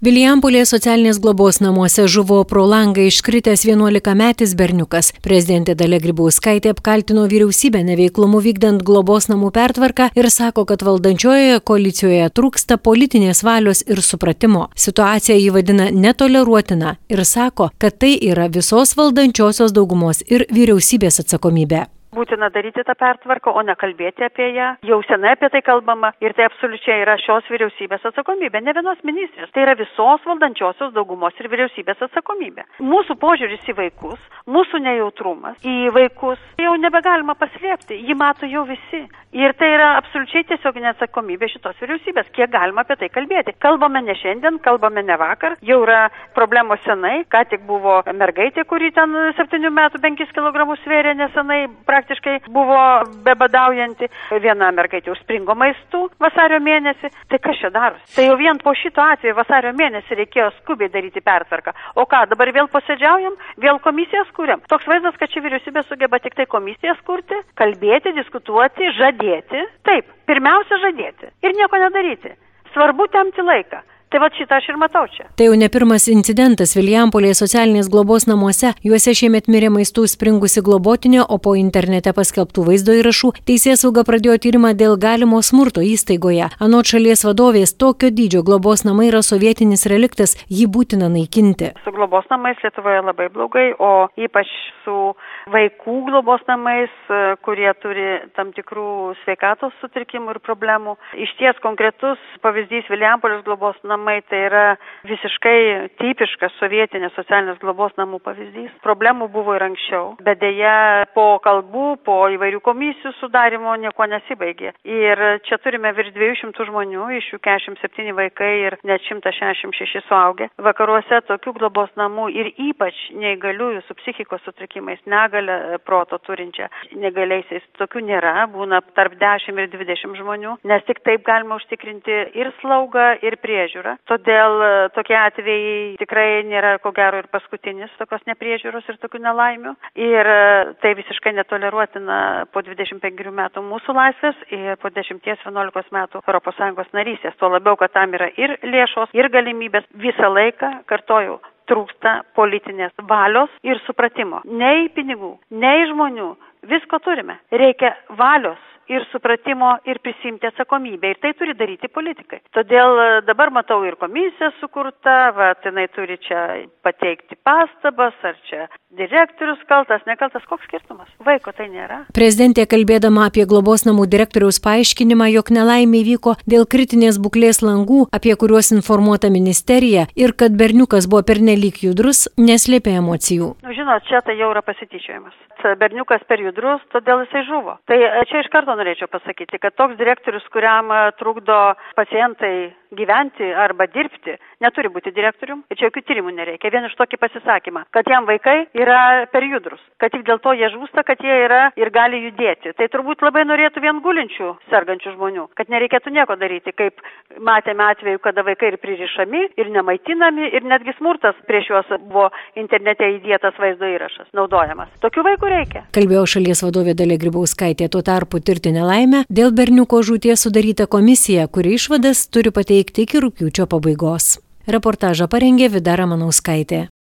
Vilijampolės socialinės globos namuose žuvo pro langą iškritęs 11-metis berniukas. Prezidentė Dalia Grybauskaitė apkaltino vyriausybę neveiklumu vykdant globos namų pertvarką ir sako, kad valdančiojoje koalicijoje trūksta politinės valios ir supratimo. Situaciją ji vadina netoleruotina ir sako, kad tai yra visos valdančiosios daugumos ir vyriausybės atsakomybė. Būtina daryti tą pertvarką, o ne kalbėti apie ją. Jau senai apie tai kalbama ir tai absoliučiai yra šios vyriausybės atsakomybė, ne vienos ministrės. Tai yra visos valdančiosios daugumos ir vyriausybės atsakomybė. Mūsų požiūris į vaikus, mūsų nejautrumas į vaikus jau nebegalima paslėpti, jį mato jau visi. Ir tai yra absoliučiai tiesioginė atsakomybė šitos vyriausybės, kiek galima apie tai kalbėti. Kalbame ne šiandien, kalbame ne vakar, jau yra problemos senai, ką tik buvo mergaitė, kuri ten 7 metų 5 kg svėrė nesenai, praktiškai buvo bebadaujanti. Viena mergaitė užspringo maistu vasario mėnesį. Tai kas čia darosi? Tai jau vien po šito atveju vasario mėnesį reikėjo skubiai daryti pertvarką. O ką, dabar vėl posėdžiaujam, vėl komisijas kūriam? Toks vaizdas, kad ši vyriausybė sugeba tik tai komisijas kurti, kalbėti, diskutuoti, žadėti. Taip, pirmiausia žadėti ir nieko nedaryti. Svarbu tempti laiką. Tai va šitą aš ir matau čia. Tai jau ne pirmas incidentas Vilijampolės socialinės globos namuose. Juose šiemet mirė maistu springusi globotinė, o po internete paskelbtų vaizdo įrašų teisėsauga pradėjo tyrimą dėl galimo smurto įstaigoje. Anot šalies vadovės, tokio dydžio globos namai yra sovietinis reliktas, jį būtina naikinti. Su globos namais Lietuvoje labai blogai, o ypač su vaikų globos namais, kurie turi tam tikrų sveikatos sutrikimų ir problemų. Išties konkretus pavyzdys Vilijampolės globos namai. Tai yra visiškai tipiškas sovietinės socialinės globos namų pavyzdys. Problemų buvo ir anksčiau, bet dėja po kalbų, po įvairių komisijų sudarimo nieko nesibaigė. Ir čia turime virš 200 žmonių, iš jų 47 vaikai ir net 166 suaugę. Vakaruose tokių globos namų ir ypač neįgaliųjų su psichikos sutrikimais, negalią proto turinčią negaliaisiais, tokių nėra, būna tarp 10 ir 20 žmonių, nes tik taip galima užtikrinti ir slaugą, ir priežiūrą. Todėl tokie atvejai tikrai nėra ko gero ir paskutinis tokios nepriežiūros ir tokių nelaimių. Ir tai visiškai netoleruotina po 25 metų mūsų laisvės ir po 10-11 metų ES narystės. Tuo labiau, kad tam yra ir lėšos, ir galimybės. Visą laiką, kartoju, trūksta politinės valios ir supratimo. Nei pinigų, nei žmonių. Visko turime. Reikia valios ir supratimo ir prisimti atsakomybę. Ir tai turi daryti politikai. Todėl dabar matau ir komisija sukurta, jinai turi čia pateikti pastabas, ar čia direktorius kaltas, nekaltas, koks skirtumas? Vaiko tai nėra. Prezidentė kalbėdama apie globos namų direktoriaus paaiškinimą, jog nelaimė įvyko dėl kritinės būklės langų, apie kuriuos informuota ministerija, ir kad berniukas buvo pernelyg judrus, neslėpė emocijų. Žinot, čia tai jau yra pasityčiojimas. Berniukas per judrus, todėl jisai žuvo. Tai čia iš karto norėčiau pasakyti, kad toks direktorius, kuriam trukdo pacientai gyventi arba dirbti, neturi būti direktorium. Ir čia jokių tyrimų nereikia. Vien iš tokį pasisakymą, kad jam vaikai yra per judrus, kad tik dėl to jie žūsta, kad jie yra ir gali judėti. Tai turbūt labai norėtų vien gulinčių sergančių žmonių, kad nereikėtų nieko daryti, kaip matėme atveju, kada vaikai ir pririšami, ir nemaitinami, ir netgi smurtas prieš juos buvo internete įdėtas vaizdo įrašas naudojamas. Tokių vaikų reikia. Kalbėjo šalies vadovė Dalia Grybauskaitė. Tuo tarpu tirti nelaimę dėl berniuko žūties sudaryta komisija, kuri išvadas turi pateikti iki rugpjūčio pabaigos. Reportažą parengė Vida Ramanauskaitė.